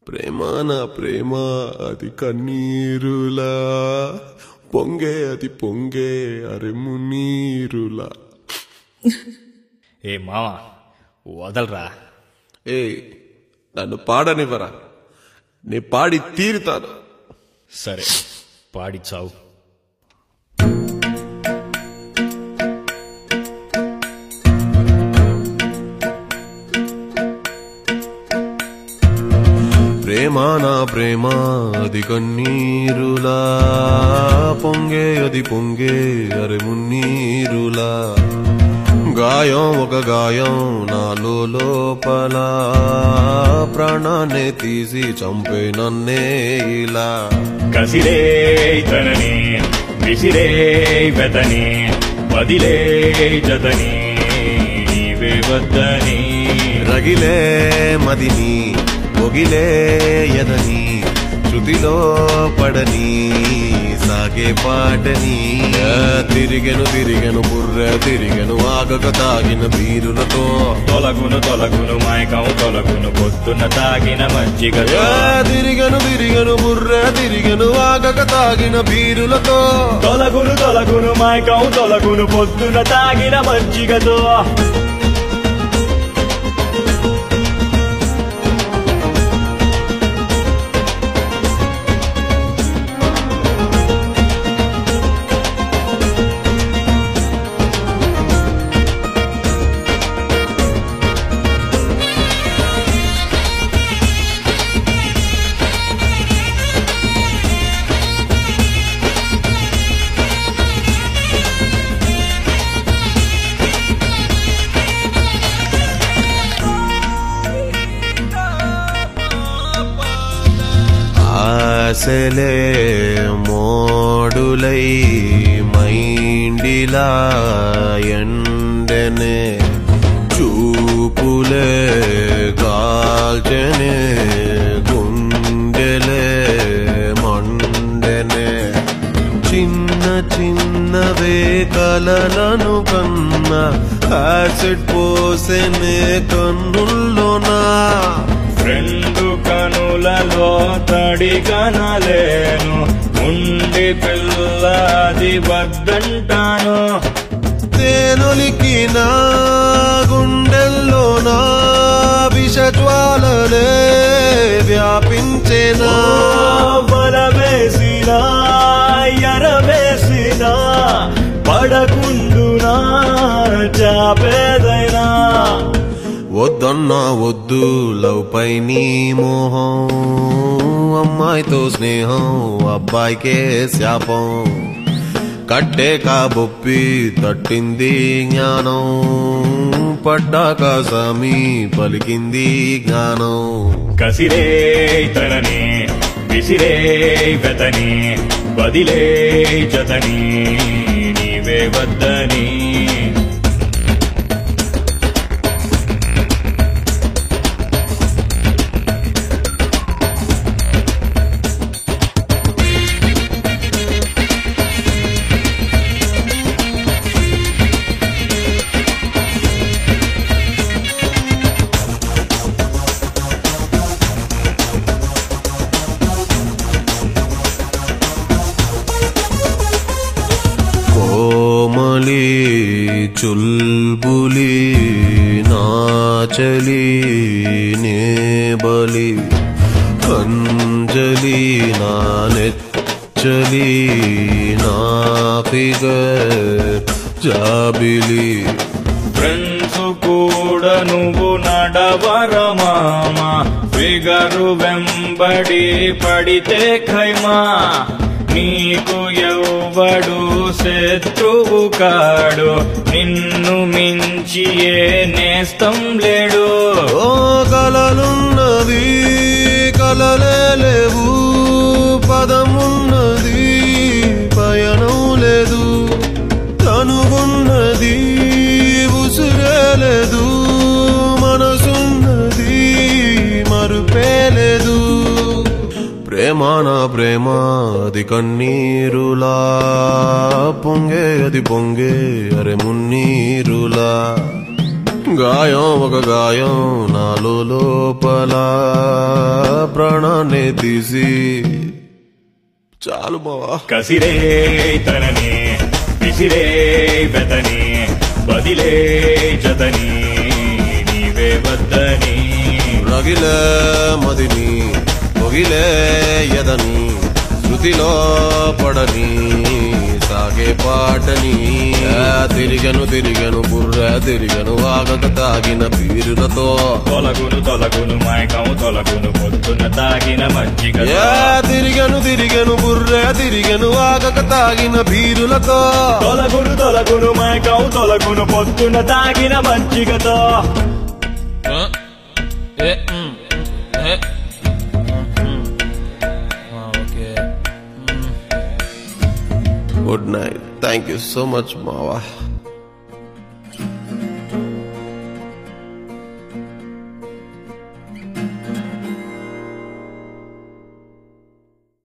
ప్రేమ నా ప్రేమ అది కన్నీరులా పొంగే అది పొంగే అరే మున్నీరులా. ఏ మావా వదలరా. ఏ నన్ను పాడనివ్వరా, నే పాడి తీరుతాను. సరే పాడి చావు. ప్రేమ నా ప్రేమ అది కన్నీరులా పొంగే అది పొంగే అరే మున్నీరులా. గాయం ఒక గాయం నాలో లోపల ప్రాణాన్ని తీసి చంపే నన్నే ఇలా. కసిరే తనని విసిరే వెతని వదిలే జతని నీవే వద్దని. రగిలే మదిని ఒగిలే ఎదని శృతిలో పడని సాగే పాటని. తిరిగెను తిరిగెను బుర్ర తిరిగెను ఆగక తాగిన బీరులతో. తొలగును తొలగును మైకం తొలగును పొద్దున తాగిన మజ్జిగ. తిరిగెను తిరిగెను బుర్ర తిరిగెను ఆగక తాగిన బీరులతో. తొలగును తొలగును మైకం తొలగును పొద్దున తాగిన మజ్జిగతో. ఆశలే మోడులై మైండిలా ఎండనే చూపులే కాల్చనే గుండెలే మండెనే. చిన్న చిన్నవే కలలను కన్నా యాసిడ్ పోసెనే కన్నుల్లోనా. రెండు కనులలో తడి కనలేను ఉండి పిల్లది వద్దంటాను. తేనొలికిన గుండెల్లో నా విషజ్వాలలే వ్యాపించేనా. బలవేసినా ఎరవేసినా పడకుండునా చాపేదైనా. వద్దన్నా వద్దు లవ్ పై నీ మోహం, అమ్మాయితో స్నేహం అబ్బాయికే శాపం. కట్టే కాబొప్పి తట్టింది జ్ఞానం, పడ్డాక సమీ పలికింది జ్ఞానం. కసిరే తనని విసిరే వెతని వదిలే జతని నీవే వద్దని. కోమలి చుల్బులి నాచలి నేబలి అంజలి నా నెచ్చలి నా ఫిగర్ జాబిలి. ఫ్రెండ్స్ కూడా నువ్వు నడవరమామ ఫిగరు వెంబడి పడితే ఖైమా. నీకు ఎవ్వడు శత్రువు కాడు నిన్ను మించి ఏ నేస్తం లేడు. ఓ కలలున్నవి కలలే లేవు, పదమున్నది పయనం లేదు. తనువున్నది ఉసురే లేదు, మనసున్నది మరుపే లేదు. ప్రేమ నా ప్రేమ అది కన్నీరులా పొంగే అది పొంగే అరే మున్నీరులా. గాయం ఒక గాయం నాలో లోపల ప్రాణ ప్రాణాన్ని తీసి చాలు బావా. కసిరే తనని విసిరే వెతని బదిలే జతని నీవే వద్దని రగిలే మదిని పొగిలే ఎదని శృతిలో పడని సాగే పాటని తిరిగను బుర్ర తిరిగను ఆగక తాగిన పీరులతో తొలగును మైకం తొలగును పొద్దున తాగిన మజ్జిగ తిరిగను బుర్ర తిరిగను ఆగక తాగిన పీరులతో తొలగును మైకం తొలగును పొద్దున తాగిన మజ్జిగతో Good night. Thank you so much, Mawa.